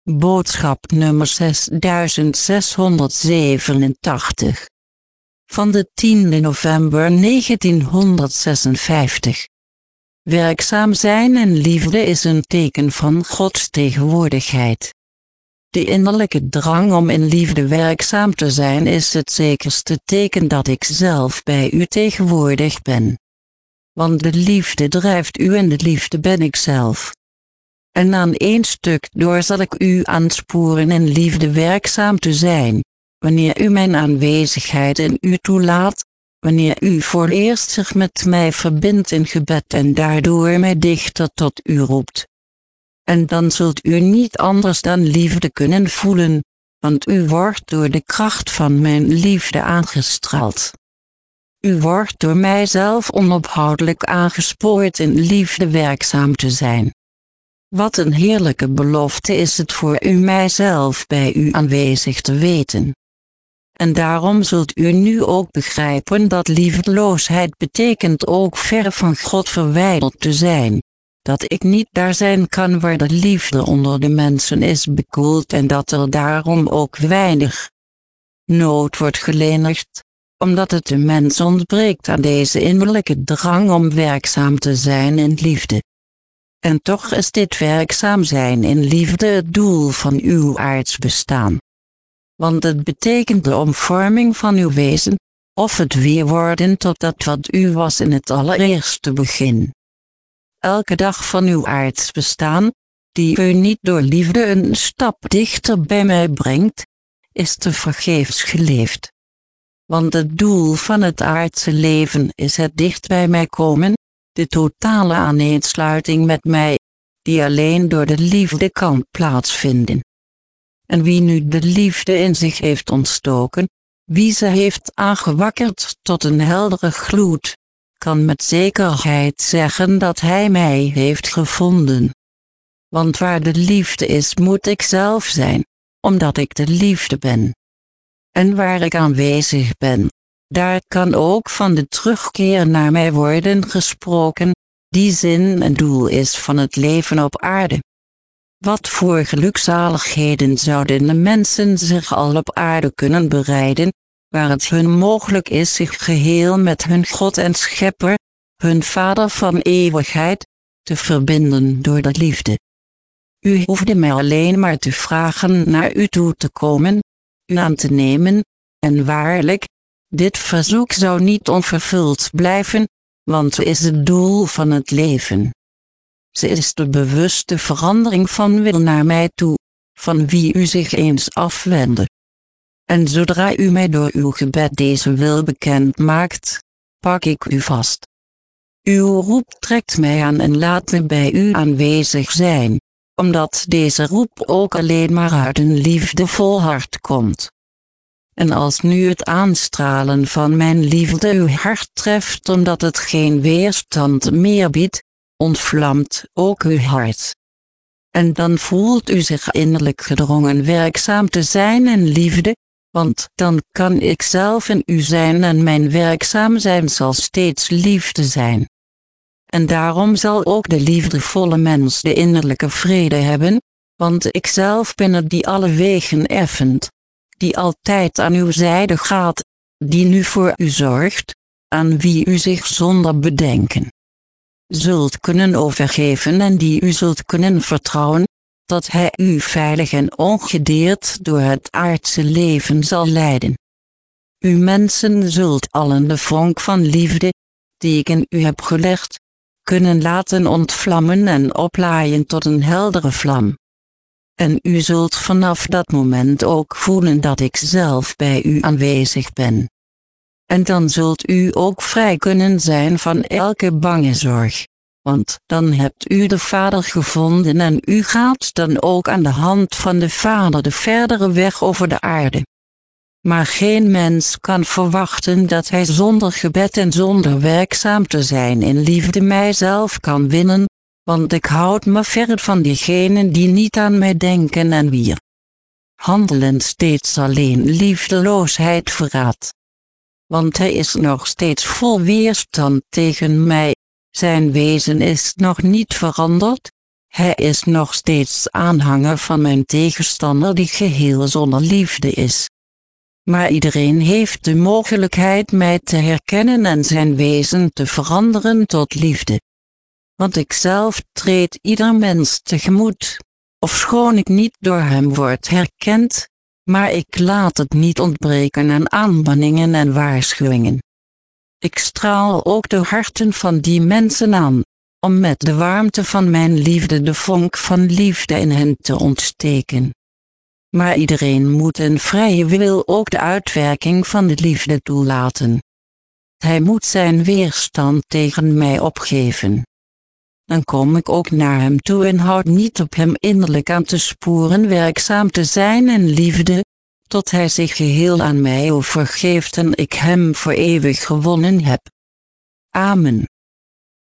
Boodschap nummer 6687. Van de 10e november 1956. Werkzaam zijn in liefde is een teken van Gods tegenwoordigheid. De innerlijke drang om in liefde werkzaam te zijn is het zekerste teken dat ik zelf bij u tegenwoordig ben. Want de liefde drijft u en de liefde ben ik zelf. En aan één stuk door zal ik u aansporen in liefde werkzaam te zijn, wanneer u mijn aanwezigheid in u toelaat, wanneer u voor eerst zich met mij verbindt in gebed en daardoor mij dichter tot u roept. En dan zult u niet anders dan liefde kunnen voelen, want u wordt door de kracht van mijn liefde aangestraald. U wordt door mijzelf onophoudelijk aangespoord in liefde werkzaam te zijn. Wat een heerlijke belofte is het voor u mijzelf bij u aanwezig te weten. En daarom zult u nu ook begrijpen dat liefdeloosheid betekent ook ver van God verwijderd te zijn. Dat ik niet daar zijn kan waar de liefde onder de mensen is bekoeld en dat er daarom ook weinig nood wordt gelenigd, omdat het de mens ontbreekt aan deze innerlijke drang om werkzaam te zijn in liefde. En toch is dit werkzaam zijn in liefde het doel van uw aards bestaan. Want het betekent de omvorming van uw wezen, of het weer worden tot dat wat u was in het allereerste begin. Elke dag van uw aards bestaan, die u niet door liefde een stap dichter bij mij brengt, is te vergeefs geleefd. Want het doel van het aardse leven is het dicht bij mij komen, de totale aaneensluiting met mij, die alleen door de liefde kan plaatsvinden. En wie nu de liefde in zich heeft ontstoken, wie ze heeft aangewakkerd tot een heldere gloed, kan met zekerheid zeggen dat hij mij heeft gevonden. Want waar de liefde is, moet ik zelf zijn, omdat ik de liefde ben. En waar ik aanwezig ben, daar kan ook van de terugkeer naar mij worden gesproken, die zin en doel is van het leven op aarde. Wat voor gelukzaligheden zouden de mensen zich al op aarde kunnen bereiden, waar het hun mogelijk is zich geheel met hun God en Schepper, hun Vader van eeuwigheid, te verbinden door de liefde. U hoefde mij alleen maar te vragen naar u toe te komen, u aan te nemen, en waarlijk, dit verzoek zou niet onvervuld blijven, want ze is het doel van het leven. Ze is de bewuste verandering van wil naar mij toe, van wie u zich eens afwendde. En zodra u mij door uw gebed deze wil bekend maakt, pak ik u vast. Uw roep trekt mij aan en laat me bij u aanwezig zijn, omdat deze roep ook alleen maar uit een liefdevol hart komt. En als nu het aanstralen van mijn liefde uw hart treft omdat het geen weerstand meer biedt, ontvlamt ook uw hart. En dan voelt u zich innerlijk gedrongen werkzaam te zijn in liefde, want dan kan ik zelf in u zijn en mijn werkzaam zijn zal steeds liefde zijn. En daarom zal ook de liefdevolle mens de innerlijke vrede hebben, want ik zelf ben het die alle wegen effent, die altijd aan uw zijde gaat, die nu voor u zorgt, aan wie u zich zonder bedenken zult kunnen overgeven en die u zult kunnen vertrouwen, dat hij u veilig en ongedeerd door het aardse leven zal leiden. U mensen zult allen de vonk van liefde, die ik in u heb gelegd, kunnen laten ontvlammen en oplaaien tot een heldere vlam. En u zult vanaf dat moment ook voelen dat ik zelf bij u aanwezig ben. En dan zult u ook vrij kunnen zijn van elke bange zorg, want dan hebt u de Vader gevonden en u gaat dan ook aan de hand van de Vader de verdere weg over de aarde. Maar geen mens kan verwachten dat hij zonder gebed en zonder werkzaam te zijn in liefde mijzelf kan winnen, want ik houd me ver van diegenen die niet aan mij denken en wier handelen steeds alleen liefdeloosheid verraadt. Want hij is nog steeds vol weerstand tegen mij, zijn wezen is nog niet veranderd, Hij is nog steeds aanhanger van mijn tegenstander die geheel zonder liefde is. Maar iedereen heeft de mogelijkheid mij te herkennen en zijn wezen te veranderen tot liefde. Want ikzelf treed ieder mens tegemoet, ofschoon ik niet door hem word herkend, maar ik laat het niet ontbreken aan aanmaningen en waarschuwingen. Ik straal ook de harten van die mensen aan, om met de warmte van mijn liefde de vonk van liefde in hen te ontsteken. Maar iedereen moet in vrije wil ook de uitwerking van de liefde toelaten. Hij moet zijn weerstand tegen mij opgeven. Dan kom ik ook naar hem toe en houd niet op hem innerlijk aan te sporen werkzaam te zijn in liefde, tot hij zich geheel aan mij overgeeft en ik hem voor eeuwig gewonnen heb. Amen.